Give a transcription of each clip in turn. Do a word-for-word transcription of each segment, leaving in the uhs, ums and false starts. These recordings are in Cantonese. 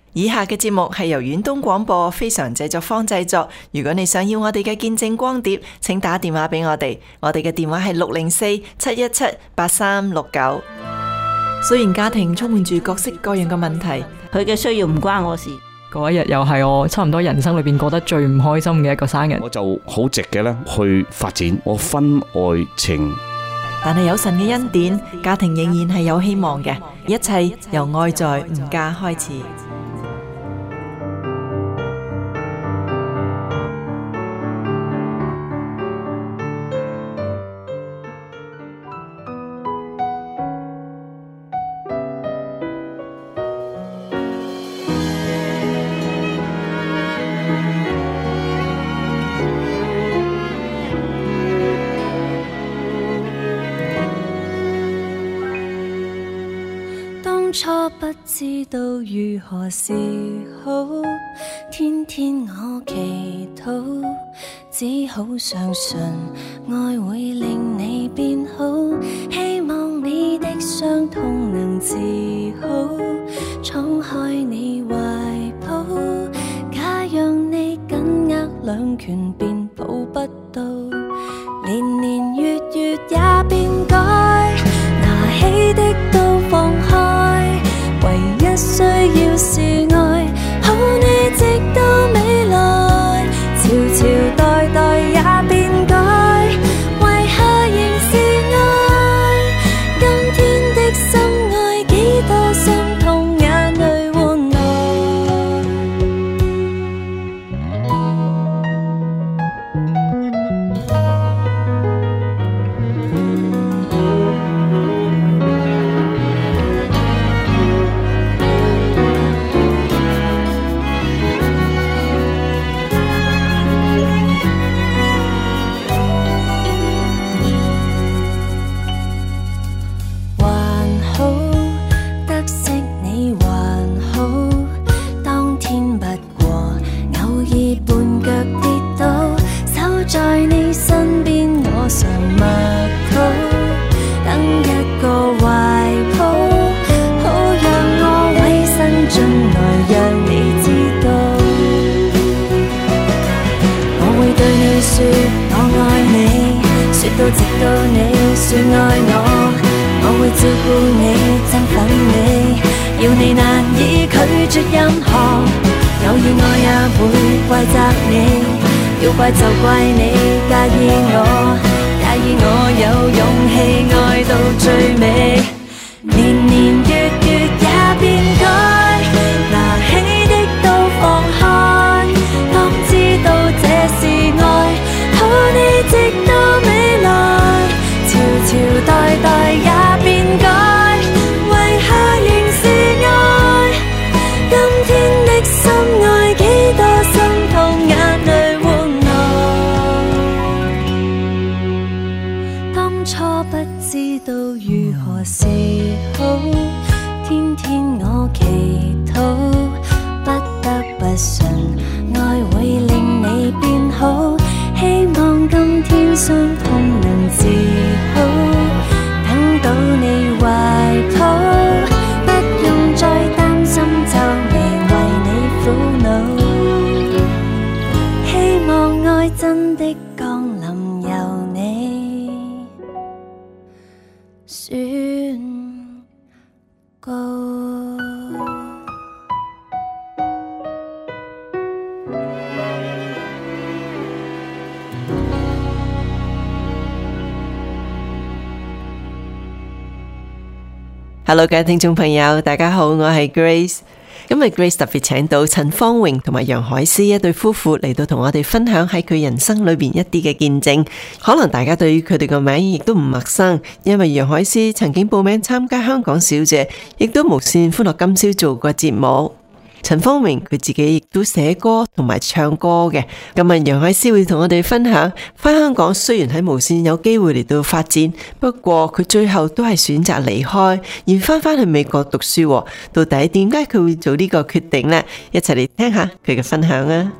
以下嘅節目係由遠東廣播非常製作坊製作。如果你想要我哋嘅見證光碟，請打電話俾我哋。我哋嘅電話係六零四七一七八三六九。雖然家庭充滿住各式各樣嘅問題， 佢嘅需要唔關我事。 嗰一日又係我差唔多人生裏邊過得最唔開心嘅一個生日。 我就好直嘅咧去發展我婚外情。 但係有神嘅恩典，家庭仍然係有希望嘅。一切由愛在吾家開始。 當初不知道如何是好，天天我祈禱，只好相信愛會令你變好，希望你的傷痛能治好，敞開你懷抱，假讓你緊握兩拳便抱不到，年年月月也變改，拿起的都放開，唯一需要是愛，好你直到未來，朝朝代代也變改，為何仍是愛？今天的深愛，幾多心痛眼淚換來。直到你說愛我，我會照顧你，珍粉你，要你難以拒絕任何，有意我也會怪責你，要怪就怪你介意我，介意我有勇氣愛到最尾，年年月月也變改，拿起的都放開，當知道這是愛，好你直到未來，朝朝代代也變改，為何仍是愛？今天的深愛，幾多心痛眼淚換來，當初不知道如何是好，天天我祈禱，不得不信愛會令你變好，希望今天傷痛能治好，等到你懷抱，不用再擔心皺眉為你苦惱，希望愛真的降臨由你宣告。 Hello， 各位聽眾朋友，大家好，我係 Grace。今日 Grace 特別請到陳芳榮同埋楊海詩一對夫婦嚟到同我哋分享喺佢人生裏邊一啲嘅見證。可能大家對於佢哋個名亦都唔陌生，因為楊海詩曾經報名參加香港小姐，亦都無綫歡樂今宵做過節目。陳芳榮佢自己亦都寫歌同埋唱歌嘅。今日楊海詩會同我哋分享返香港，雖然喺無綫有機會嚟到發展，不過佢最後都係選擇離開，而返返去美國讀書。到底點解佢會做呢個決定呢？一齊嚟聽下佢嘅分享啊！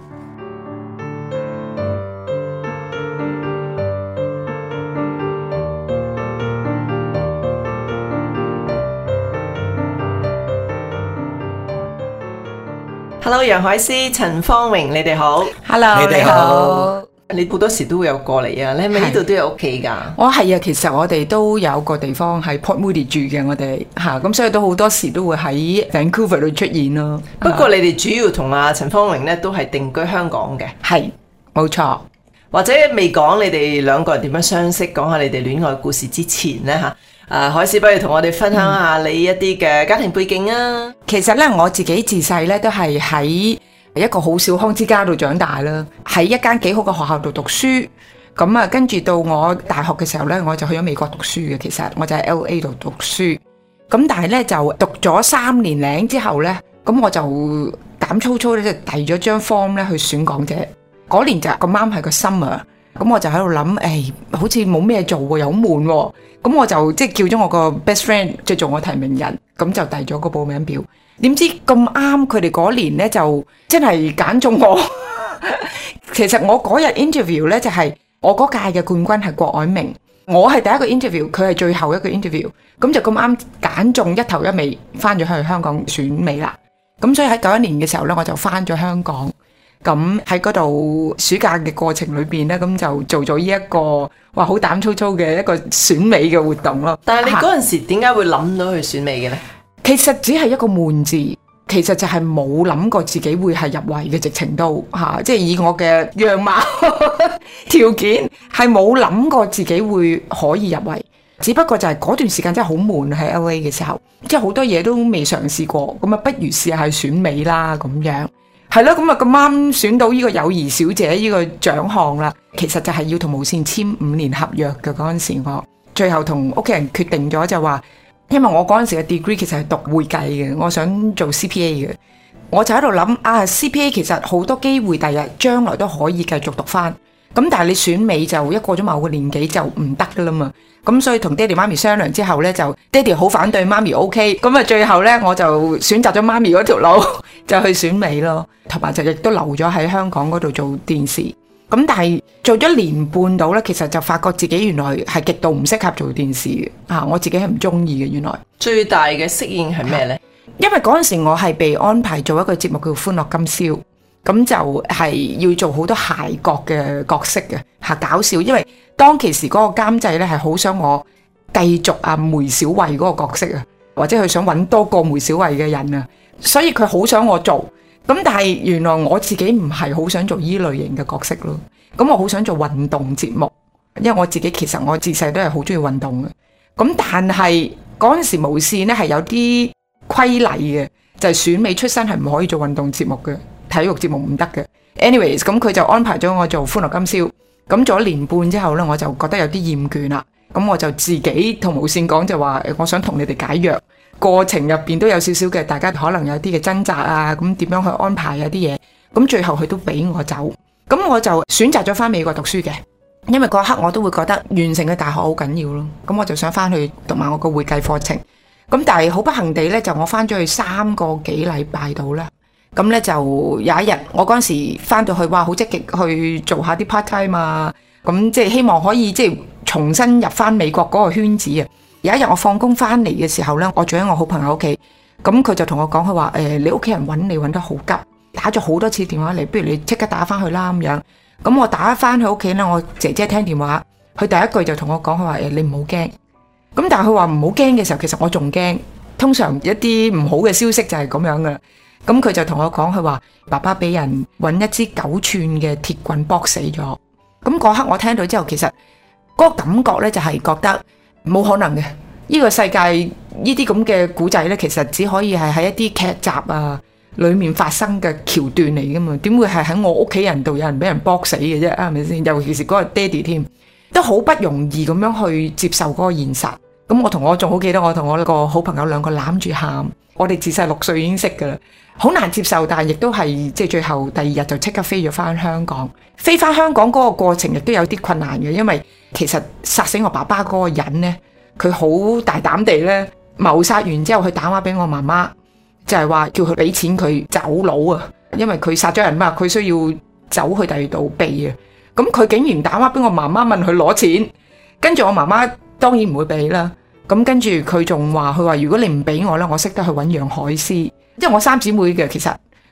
Hello， 楊海詩、陳芳榮，你哋好。 Hello， 你哋好。 你好多時都會有過嚟啊？你係咪呢度都有屋企㗎？ 我係啊，其實我哋都有個地方喺 Port Moody 住嘅，我哋嚇咁，所以都好多時都會喺 Vancouver 度出現咯。 不過你哋主要同阿陳芳榮咧都係定居香港嘅， 係冇錯。 或者未講你哋兩個人點樣相識，講下你哋戀愛故事之前咧嚇，誒海詩不如同我哋分享下你一啲嘅家庭背景啊。 其實咧我自己自細咧都係喺一個好小康之家度長大啦，喺一間幾好嘅學校度讀書。咁啊，跟住到我大學嘅時候咧，我就去咗美國讀書嘅。其實我就喺 L A 度讀書。咁但係咧就讀咗三年零之後咧，咁我就膽粗粗咧就遞咗張 form 咧去選港姐。嗰年就咁啱係個 summer， 咁我就喺度諗，誒、哎、好似冇咩做喎，又好悶喎。咁我就即係叫咗我個 best friend 即係做我提名人，咁就遞咗個報名表。點知咁啱佢哋嗰年咧就真係揀中我。其實我嗰日 interview 咧就係、是、我嗰屆嘅冠軍係郭藹明，我係第一個 interview， 佢係最後一個 interview， 咁就咁啱揀中一頭一尾，翻咗去香港選美啦。咁所以喺九一年嘅時候咧，我就翻咗香港，咁喺嗰度暑假嘅過程裏邊咧，咁就做咗呢一個哇好膽粗粗嘅一個選美嘅活動咯。 但係你嗰陣時點解會諗到去選美嘅咧？ 其實只係一個悶字，其實就係冇諗過自己會係入圍嘅，直情都嚇，即係以我嘅樣貌條件係冇諗過自己會可以入圍。只不過就係嗰段時間真係好悶喺 L A 嘅時候，即係好多嘢都未嘗試過，咁啊不如試下選美啦咁樣。係咯，咁啊咁啱選到呢個友誼小姐呢個獎項啦。其實就係要同無線簽五年合約嘅嗰陣時，我最後同屋企人決定咗就話。因為我嗰陣時嘅 degree 其實係讀會計嘅，我想做 C P A 嘅，我就喺度諗啊 C P A 其實好多機會，第日將來都可以繼續讀翻。咁但係你選美就一過咗某個年紀就唔得噶啦嘛。咁所以同爹哋媽咪商量之後呢，就爹哋好反對，媽咪 OK。咁啊最後呢，我就選擇咗媽咪嗰條路，就去選美咯，同埋就亦都留咗喺香港嗰度做電視。咁但係做咗年半到咧，其實就發覺自己原來係極度唔適合做電視嘅，啊我自己係唔中意嘅。原來最大嘅適應係咩呢？ 因為嗰陣時我係被安排做一個節目叫《歡樂今宵》，咁就係要做好多諧角嘅角色嘅，嚇搞笑。因為當其時嗰個監製咧係好想我繼續啊梅小惠嗰個角色啊，或者佢想揾多個梅小惠嘅人啊，所以佢好想我做。咁但係原來我自己唔係好想做依類型嘅角色咯，咁我好想做運動節目，因為我自己其實我自細都係好中意運動嘅。咁但係嗰陣時無線咧係有啲規例嘅，就係選美出身係唔可以做運動節目嘅，體育節目唔得嘅。anyways， 咁佢就安排咗我做歡樂今宵，咁做咗年半之後咧，我就覺得有啲厭倦啦，咁我就自己同無線講就話，我想同你哋解約。過程入邊都有少少嘅，大家可能有啲嘅掙扎啊，咁點樣去安排啊啲嘢，咁最後佢都俾我走，咁我就選擇咗翻美國讀書嘅，因為嗰刻我都會覺得完成嘅大學好緊要咯，咁我就想翻去讀埋我個會計課程，咁但係好不幸地呢，就我翻咗去三個幾禮拜度啦，咁呢，就有一日我嗰陣時翻到去，哇好積極去做下啲 part time 啊，咁即係希望可以即係重新入翻美國嗰個圈子啊。有一日我放工翻嚟嘅時候呢，我住喺我好朋友屋企，咁佢就同我講，佢話誒你屋企人揾你揾得好急，打咗好多次電話嚟，不如你即刻打翻去啦咁樣。咁我打翻去屋企呢，我姐姐聽電話，佢第一句就同我講，佢話誒你唔好驚。咁但係佢話唔好驚嘅時候，其實我仲驚。通常一啲唔好嘅消息就係咁樣噶啦。咁佢就同我講，佢話爸爸俾人揾一支九寸嘅鐵棍搏死咗。咁嗰刻我聽到之後，其實嗰個感覺呢，就係覺得。冇可能嘅，呢個世界呢啲咁嘅古仔呢，其實只可以係喺一啲劇集啊裏面發生嘅橋段嚟噶嘛，點會係喺我屋企人度有人俾人搏死嘅啫？係咪先？尤其是嗰個爹哋添，都好不容易咁樣去接受嗰個現實。咁我同我仲好記得，我同我個好朋友兩個攬住喊，我哋自細六歲已經識噶啦，好難接受，但係亦都係即係最後第二日就即刻飛咗翻香港。飛翻香港嗰個過程亦都有啲困難嘅，因為其實殺死我爸爸嗰個人呢，佢好大膽地呢謀殺完之後，佢打電話俾我媽媽，就係話叫佢俾錢佢走佬啊，因為佢殺咗人嘛，佢需要走去第二度避啊。咁佢竟然打電話俾我媽媽問佢攞錢，跟住我媽媽當然唔會俾啦。咁跟住佢仲話，佢話如果你唔俾我呢，我識得去揾楊海詩，因為我三姊妹嘅其實。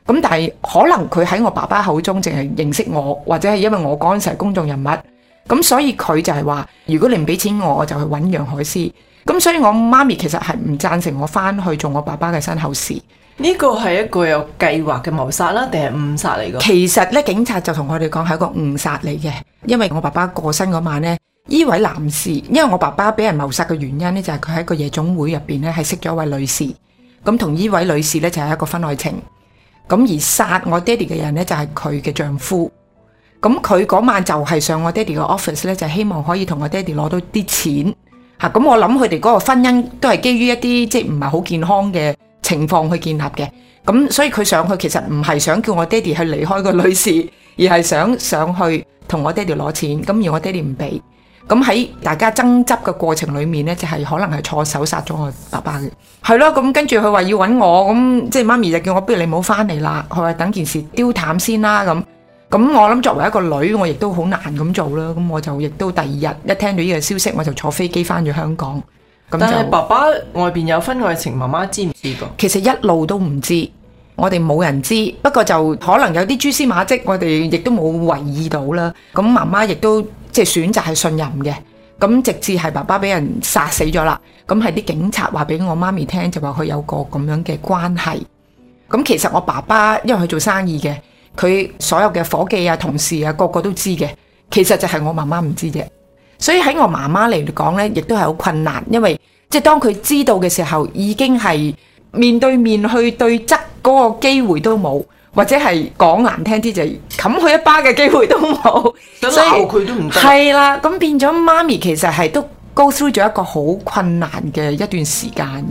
咁但係可能佢喺我爸爸口中淨係認識我，或者係因為我嗰陣時係公眾人物，咁所以佢就係話，如果你唔俾錢我，我就去揾楊海詩。咁所以我媽咪其實係唔贊成我翻去做我爸爸嘅身後事。 呢個係一個有計劃嘅謀殺啦，定係誤殺嚟㗎？ 其實咧，警察就同我哋講係一個誤殺嚟嘅，因為我爸爸過身嗰晚呢，呢位男士，因為我爸爸俾人謀殺嘅原因呢，就係佢喺個夜總會入邊呢係識咗一位女士，咁同呢位女士呢，就係一個婚外情，咁而殺我爹哋嘅人呢，就係佢嘅丈夫，咁佢嗰晚就係上我爹哋嘅 office 呢，就希望可以同我爹哋攞到啲錢嚇，咁我諗佢哋嗰個婚姻都係基於一啲即係唔係好健康嘅情況去建立嘅，咁所以佢上去其實唔係想叫我爹哋去離開個女士，而係想上去同我爹哋攞錢，咁而我爹哋唔俾，咁喺大家爭執嘅過程裏面呢，就係、是、可能係錯手殺咗我爸爸嘅，係咯，咁跟住佢話要揾我，咁即係媽咪就叫我不如你唔好翻嚟啦，佢話等件事丟淡先啦，咁咁我諗作為一個女，我亦都好難咁做啦，咁我就亦都第二日一聽到呢個消息，我就坐飛機翻咗香港。 但係爸爸外邊有婚外情，媽媽知唔知㗎？ 其實一路都唔知，我哋冇人知。不過就可能有啲蛛絲馬跡，我哋亦都冇留意到啦。咁媽媽亦都即係選擇係信任嘅。咁直至係爸爸俾人殺死咗啦。咁係啲警察話俾我媽咪聽，就話佢有個咁樣嘅關係。咁其實我爸爸因為佢做生意嘅，佢所有嘅夥計啊、同事啊，個個都知嘅。其實就係我媽媽唔知啫。所以喺我媽媽嚟講呢，亦都係好困難，因為即係當佢知道嘅時候，已經係面對面去對質嗰個機會都冇，或者係講難聽啲就係冚佢一巴嘅機會都冇， 想鬧佢都唔得。 係啦，咁變咗媽咪其實係都 go through 咗一個好困難嘅一段時間嘅。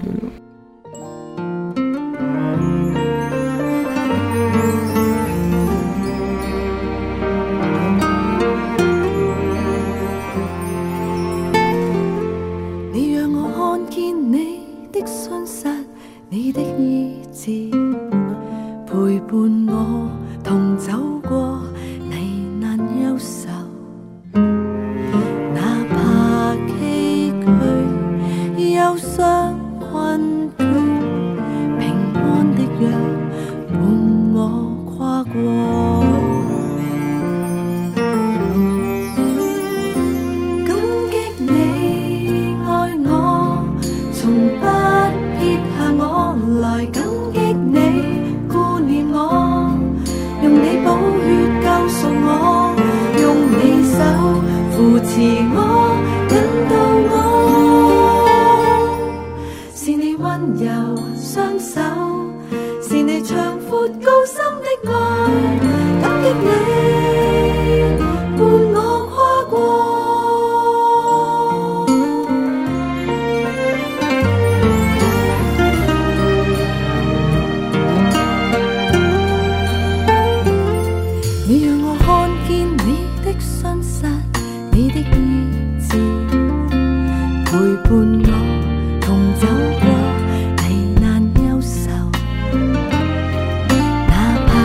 你的意志陪伴我同走過危難憂愁，哪怕崎嶇憂傷困倦，平安的約伴我跨過。感激你愛我，從不撇下我來，感激你顧念我，用你寶血救贖我，用你手扶持我，引導我，是你溫柔雙手，是你長闊高深的愛，感激你伴我跨過。你的意志陪伴我同走過危難憂愁，哪怕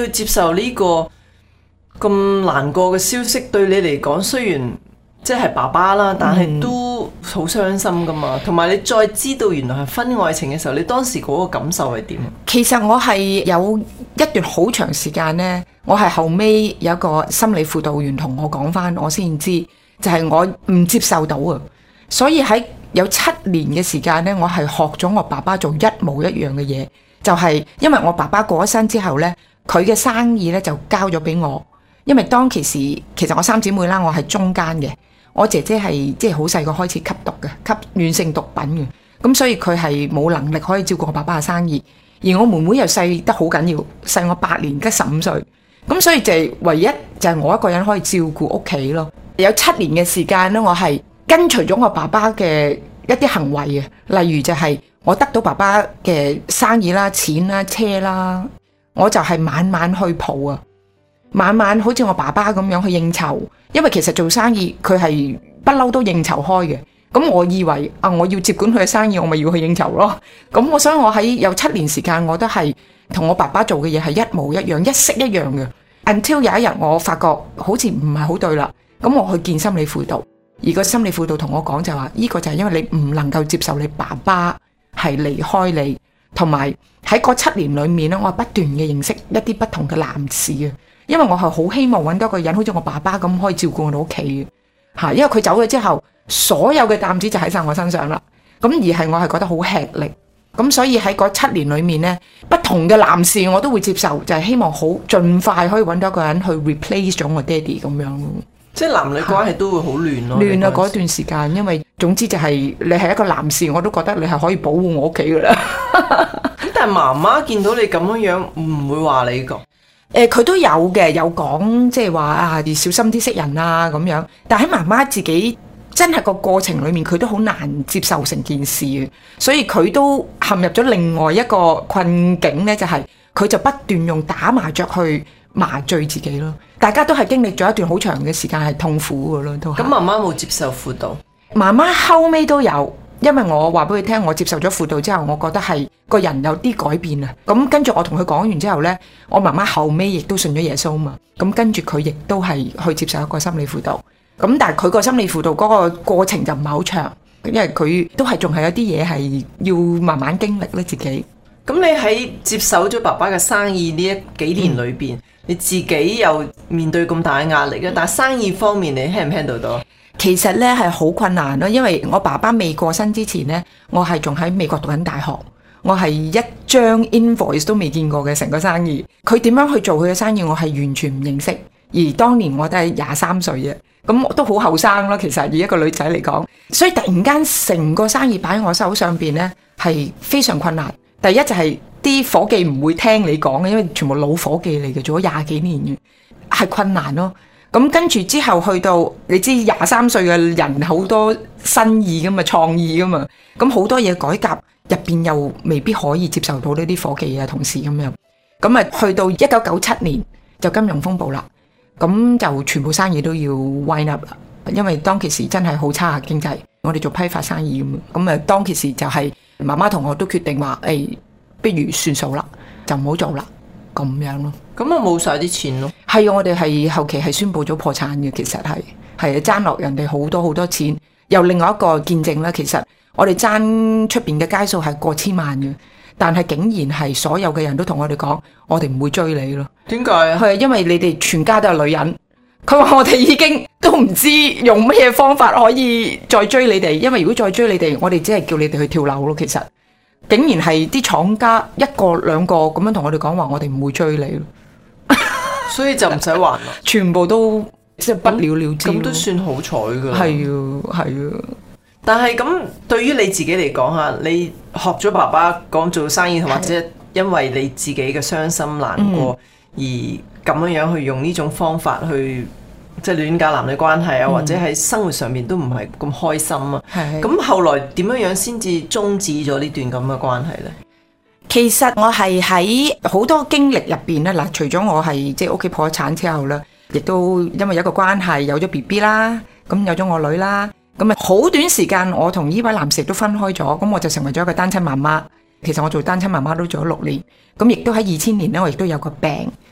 接受呢個咁難過嘅消息，對你嚟講雖然即係爸爸啦，但係都好傷心噶嘛。同埋你再知道原來係婚外情嘅時候，你當時嗰個感受係點？ 其實我係有一段好長時間呢，我係後尾有一個心理輔導員同我講翻，我先知就係我唔接受到啊。所以喺有七年嘅時間呢，我係學咗我爸爸做一模一樣嘅嘢，就係因為我爸爸過咗身之後呢，佢嘅生意呢就交咗俾我。因為當其時其實我三姊妹啦，我係中間嘅。我姐姐係即係好細個開始吸毒嘅，吸軟性毒品嘅，咁所以佢係冇能力可以照顧我爸爸嘅生意，而我妹妹又細得好緊要，細我八年，得十五歲，咁所以就係唯一就係我一個人可以照顧屋企咯。有七年嘅時間咧，我係跟隨咗我爸爸嘅一啲行為嘅，例如就係我得到爸爸嘅生意啦、錢啦、車啦，我就係晚晚去蒲啊。晚晚好似我爸爸咁樣去應酬，因為其實做生意佢係不嬲都應酬開嘅。咁我以為啊，我要接管佢嘅生意，我咪要去應酬咯。咁我所以我喺有七年時間，我都係同我爸爸做嘅嘢係一模一樣，一式一樣嘅。Until 有一日我發覺好似唔係好對啦，咁我去見心理輔導，而個心理輔導同我講就話，呢個就係因為你唔能夠接受你爸爸係離開你，同埋喺嗰七年裏面咧，我係不斷嘅認識一啲不同嘅男士啊。因為我係好希望揾到一個人，好似我爸爸咁，可以照顧我哋屋企嘅嚇。因為佢走咗之後，所有嘅擔子就喺晒我身上啦。咁而係我係覺得好吃力。咁所以喺嗰七年裏面呢，不同嘅男士我都會接受，就係希望好盡快可以揾到一個人去 replace 咗我爹哋咁樣。即係男女關係都會好亂咯。亂啊！嗰段時間，因為總之就係你係一個男士，我都覺得你係可以保護我屋企噶啦。咁但係媽媽見到你咁樣樣，唔會話你個。誒佢、呃、都有嘅，有講即係話啊，要小心啲識人啊咁樣。但喺媽媽自己真係個過程裡面，佢都好難接受成件事嘅，所以佢都陷入咗另外一個困境呢，就係、是、佢就不斷用打麻雀去麻醉自己咯。大家都係經歷咗一段好長嘅時間係痛苦嘅咯，都係。咁媽媽冇接受輔導？媽媽後尾都有。因為我話俾佢聽，我接受咗輔導之後，我覺得係個人有啲改變啊。咁跟住我同佢講完之後呢，我媽媽後尾亦都信咗耶穌嘛。咁跟住佢亦都係去接受一個心理輔導。咁但係佢個心理輔導嗰個過程就唔係好長，因為佢都係仲係有啲嘢係要慢慢經歷咧自己。咁你喺接手咗爸爸嘅生意呢一幾年裏邊，嗯、你自己又面對咁大嘅壓力啊？但係生意方面你 handle 唔 handle 到？其實咧係好困難咯，因為我爸爸未過身之前呢，我係仲喺美國讀緊大學，我係一張 invoice 都未見過嘅成個生意。佢點樣去做佢嘅生意，我係完全唔認識。而當年我都係廿三歲嘅，咁我都好後生啦。其實以一個女仔嚟講，所以突然間成個生意擺喺我手上邊呢，係非常困難。第一就係啲夥計唔會聽你講嘅，因為全部老夥計嚟嘅，做咗廿幾年嘅，係困難咯。咁跟住之後去到，你知廿三歲嘅人好多新意噶嘛，創意噶嘛，咁好多嘢改革入邊又未必可以接受到呢啲夥計啊同事咁樣。咁啊去到一九九七年就金融風暴啦，咁就全部生意都要 wind up 啦，因為當其時真係好差經濟，我哋做批發生意咁，咁啊當其時就係媽媽同我都決定話，誒、哎，不如算數啦，就唔好做啦。咁樣咯，咁啊冇晒啲錢咯。係啊，我哋係後期係宣布咗破產嘅，其實係係爭落人哋好多好多錢。又另外一個見證啦，其實我哋爭出邊嘅街數係過千萬嘅，但係竟然係所有嘅人都同我哋講，我哋唔會追你咯。點解啊？係因為你哋全家都係女人，佢話我哋已經都唔知用咩方法可以再追你哋，因為如果再追你哋，我哋只係叫你哋去跳樓咯。其實。竟然係啲廠家一個兩個咁樣同我哋講話，我哋唔會追你咯，所以就唔使還啦，全部都即係不了了之。咁都算好彩噶。係啊，係啊。但係咁對於你自己嚟講吓，你學咗爸爸講做生意，同或者因為你自己嘅傷心難過、嗯、而咁樣樣去用呢種方法去。即係亂搞男女關係啊，嗯、或者喺生活上面都唔係咁開心啊。咁的後來點樣樣先至終止咗呢段咁嘅關係呢？其實我係喺好多經歷入邊咧，嗱，除咗我係即係屋企破產之後咧，亦都因為有一個關係有咗 B B 啦，咁有咗我女啦，咁啊好短時間我同呢位男士都分開咗，咁我就成為咗一個單親媽媽。其實我做單親媽媽都做咗六年，咁亦都喺二千年咧，我亦都有個病。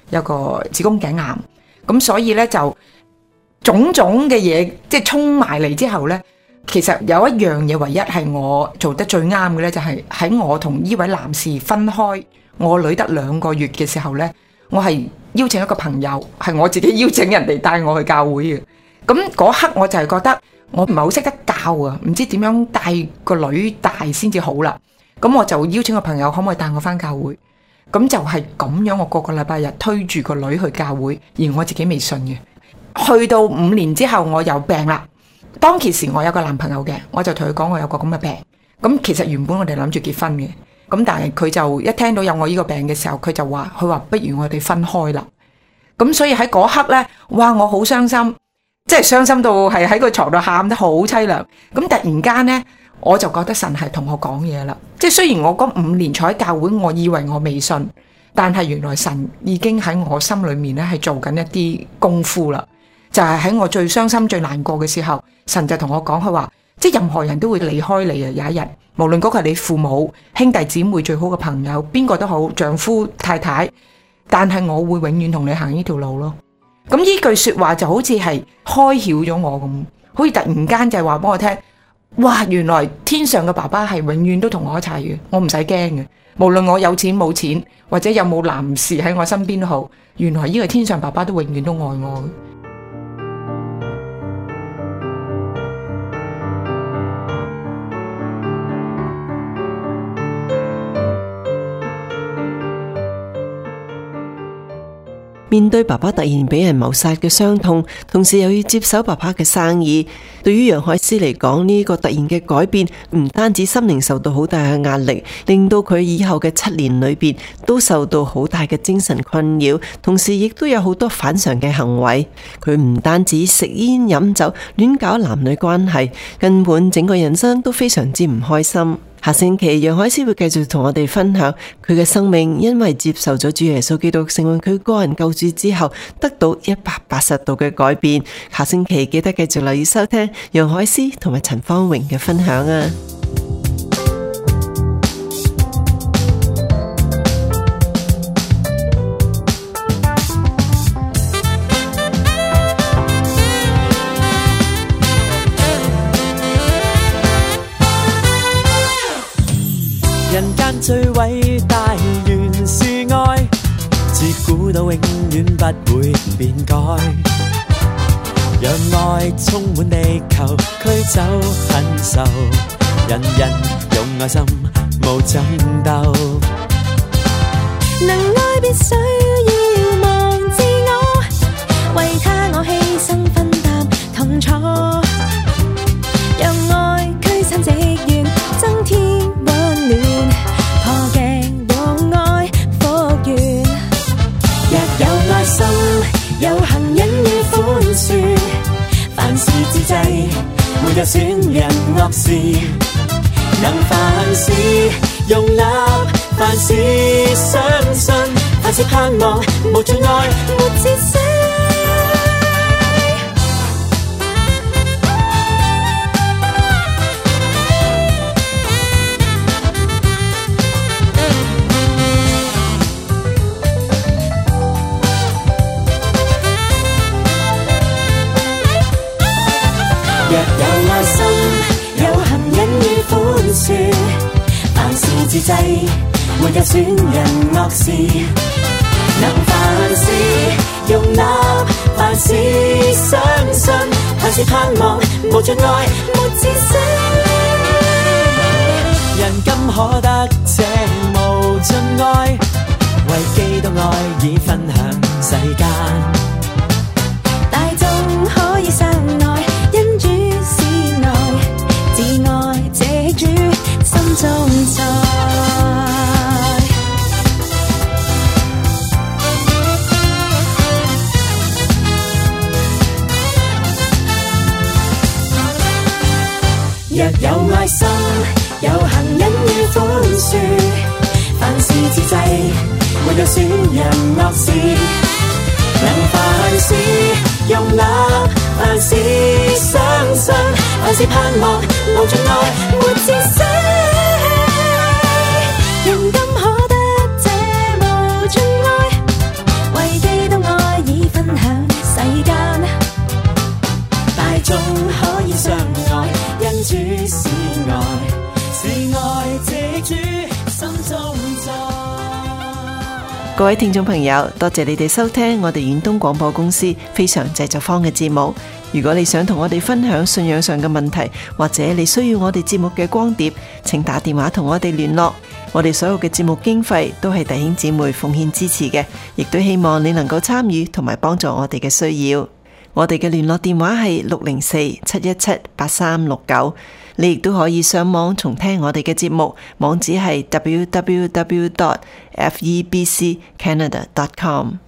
有個子宮頸癌，咁所以咧就種種嘅嘢即係衝埋嚟之後咧，其實有一樣嘢唯一係我做得最啱嘅咧，就係喺我同呢位男士分開，我女得兩個月嘅時候咧，我係邀請一個朋友，係我自己邀請人哋帶我去教會嘅。咁嗰刻我就係覺得我唔係好識得教啊，唔知點樣帶個女大先至好啦。咁我就邀請個朋友可唔可以帶我返教會？咁就係咁樣，我個個禮拜日推住個女去教會，而我自己未信嘅。去到五年之後，我有病啦。當其時我有個男朋友嘅，我就同佢講我有個咁嘅病。咁其實原本我哋諗住結婚嘅，咁但係佢就一聽到有我呢個病嘅時候，佢就話佢話不如我哋分開啦。咁所以喺嗰刻呢，哇！我好傷心，即係傷心到係喺個床度喊得好淒涼。咁突然間呢，我就覺得神係同我講嘢啦。即係雖然我嗰五年坐喺教會，我以為我未信，但係原來神已經喺我心裏面咧係做緊一啲功夫啦。就係喺我最傷心最難過嘅時候，神就同我講，佢話即係任何人都會離開你啊，有一日，無論嗰個係你父母、兄弟姊妹、最好嘅朋友，邊個都好，丈夫太太，但係我會永遠同你行呢條路咯。咁呢句說話就好似係開曉咗我咁，好似突然間就係話俾我聽，哇！原來天上嘅爸爸係永遠都同我一齊嘅，我唔使驚嘅。無論我有錢冇錢，或者有冇男士喺我身邊都好，原來呢個天上爸爸都永遠都愛我。 面對爸爸突然俾人謀殺嘅傷痛，同時又要接手爸爸嘅生意，對於楊海詩嚟講，呢個突然嘅改變唔單止心靈受到好大嘅壓力，令到佢以後嘅七年裏邊都受到好大嘅精神困擾，同時亦都有好多反常嘅行為。佢唔單止食煙飲酒亂搞男女關係，根本整個人生都非常之唔開心。下星期楊海詩會繼續同我哋分享佢嘅生命，因為接受咗主耶穌基督成為佢個人救主之後，得到一百八十度嘅改變。下星期記得繼續留意收聽楊海詩同埋陳芳榮嘅分享啊！ 人間最偉大原是愛，自古到永遠不會變改。讓愛充滿地球，驅走恨仇，人人用愛心無爭鬥。 能愛必須要忘自我，為他我犧牲分擔痛楚，讓愛驅散積怨，增添溫暖，破鏡用愛復原。若有愛心，有恒忍與寬恕，凡事自制，沒有損人惡事，能凡事容納，凡事相信，凡事盼望，無盡愛，沒節制。若有愛心，有恒忍與寬恕，凡事自制，沒有損人惡事，能凡事容納，凡事相信，凡事盼望，無盡愛，沒自制。 人今可得這無盡愛，為基督愛已分享世間。 大眾可以相愛，因主是愛，自愛這主心中在。若有愛心，有恒忍與寬恕，凡事自制，沒有損人惡事，能凡事容納，凡事相信，凡事盼望，無盡愛，沒自制。人今可得這無盡愛，為各位聽眾朋友，多謝你哋收聽我哋遠東廣播公司非常製作坊嘅節目。如果你想同我哋分享信仰上嘅問題，或者你需要我哋節目嘅光碟，請打電話同我哋聯絡。我哋所有嘅節目經費都係弟兄姊妹奉獻支持嘅，亦都希望你能夠參與同埋幫助我哋嘅需要。我哋嘅聯絡電話係六零四七一七八三六九。你亦都可以上網重聽我哋嘅節目，網址係 w w w dot f e b c canada dot com。